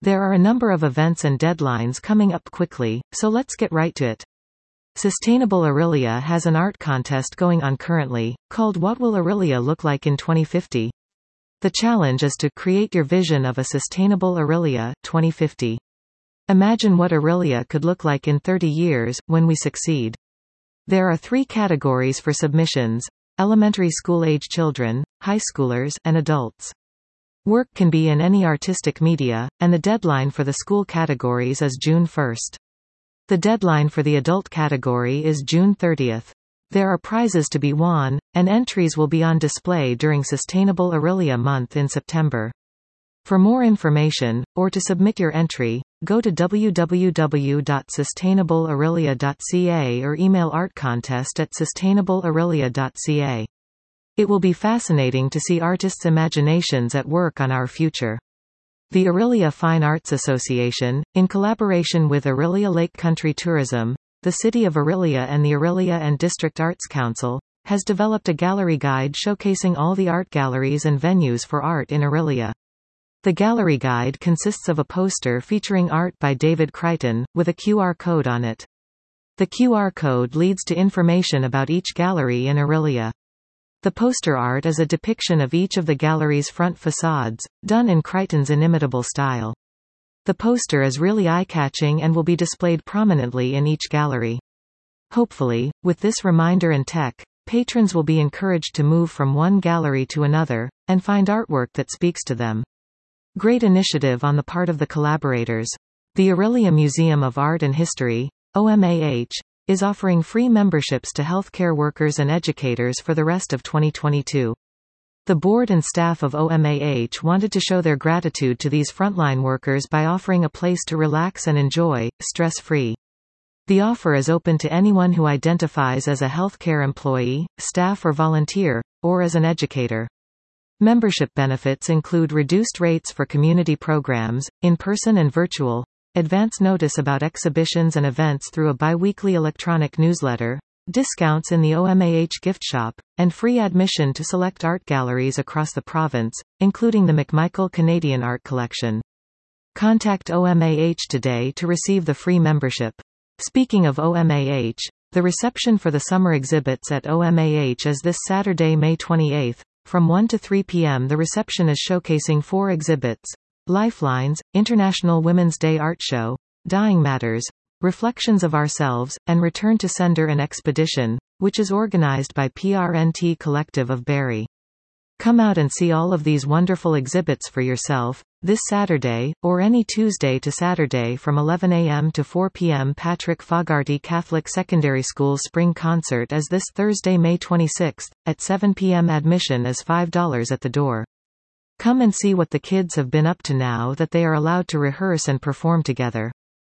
There are a number of events and deadlines coming up quickly, so let's get right to it. Sustainable Orillia has an art contest going on currently, called What Will Orillia Look Like in 2050? The challenge is to create your vision of a sustainable Orillia, 2050. Imagine what Orillia could look like in 30 years, when we succeed. There are 3 categories for submissions: elementary school-age children, high schoolers, and adults. Work can be in any artistic media, and the deadline for the school categories is June 1st. The deadline for the adult category is June 30th. There are prizes to be won, and entries will be on display during Sustainable Orillia Month in September. For more information, or to submit your entry, go to www.sustainableorillia.ca or email artcontest@sustainableorillia.ca. It will be fascinating to see artists' imaginations at work on our future. The Orillia Fine Arts Association, in collaboration with Orillia Lake Country Tourism, the City of Orillia and the Orillia and District Arts Council, has developed a gallery guide showcasing all the art galleries and venues for art in Orillia. The gallery guide consists of a poster featuring art by David Crichton, with a QR code on it. The QR code leads to information about each gallery in Orillia. The poster art is a depiction of each of the gallery's front facades, done in Crichton's inimitable style. The poster is really eye-catching and will be displayed prominently in each gallery. Hopefully, with this reminder and tech, patrons will be encouraged to move from one gallery to another, and find artwork that speaks to them. Great initiative on the part of the collaborators. The Orillia Museum of Art and History, OMAH, is offering free memberships to healthcare workers and educators for the rest of 2022. The board and staff of OMAH wanted to show their gratitude to these frontline workers by offering a place to relax and enjoy, stress-free. The offer is open to anyone who identifies as a healthcare employee, staff or volunteer, or as an educator. Membership benefits include reduced rates for community programs, in-person and virtual, advance notice about exhibitions and events through a bi-weekly electronic newsletter, discounts in the OMAH gift shop, and free admission to select art galleries across the province, including the McMichael Canadian Art Collection. Contact OMAH today to receive the free membership. Speaking of OMAH, the reception for the summer exhibits at OMAH is this Saturday, May 28th. From 1 to 3 p.m. The reception is showcasing 4 exhibits: Lifelines, International Women's Day Art Show, Dying Matters, Reflections of Ourselves, and Return to Sender and Expedition, which is organized by PRNT Collective of Barrie. Come out and see all of these wonderful exhibits for yourself, this Saturday, or any Tuesday to Saturday from 11 a.m. to 4 p.m. Patrick Fogarty Catholic Secondary School Spring Concert is this Thursday, May 26th, at 7 p.m. Admission is $5 at the door. Come and see what the kids have been up to now that they are allowed to rehearse and perform together.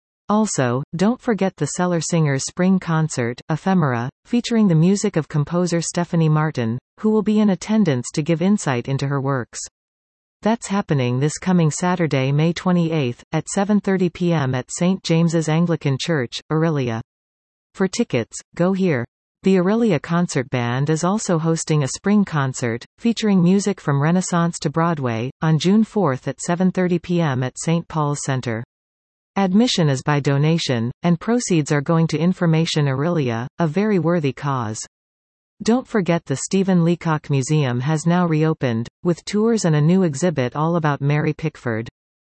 Also, don't forget the Cellar Singers Spring Concert, Ephemera, featuring the music of composer Stephanie Martin, who will be in attendance to give insight into her works. That's happening this coming Saturday, May 28th, at 7:30 p.m. at St. James's Anglican Church, Orillia. For tickets, go here. The Orillia Concert Band is also hosting a spring concert, featuring music from Renaissance to Broadway, on June 4th at 7:30 p.m. at St. Paul's Centre. Admission is by donation, and proceeds are going to Information Orillia, a very worthy cause. Don't forget the Stephen Leacock Museum has now reopened, with tours and a new exhibit all about Mary Pickford.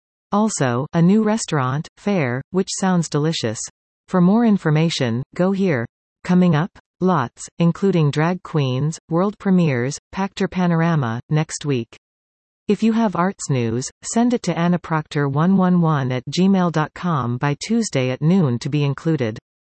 Also, a new restaurant, Fare, which sounds delicious. For more information, go here. Coming up? Lots, including drag queens, world premieres, Pactor Panorama, next week. If you have arts news, send it to annaproctor111@gmail.com by Tuesday at noon to be included.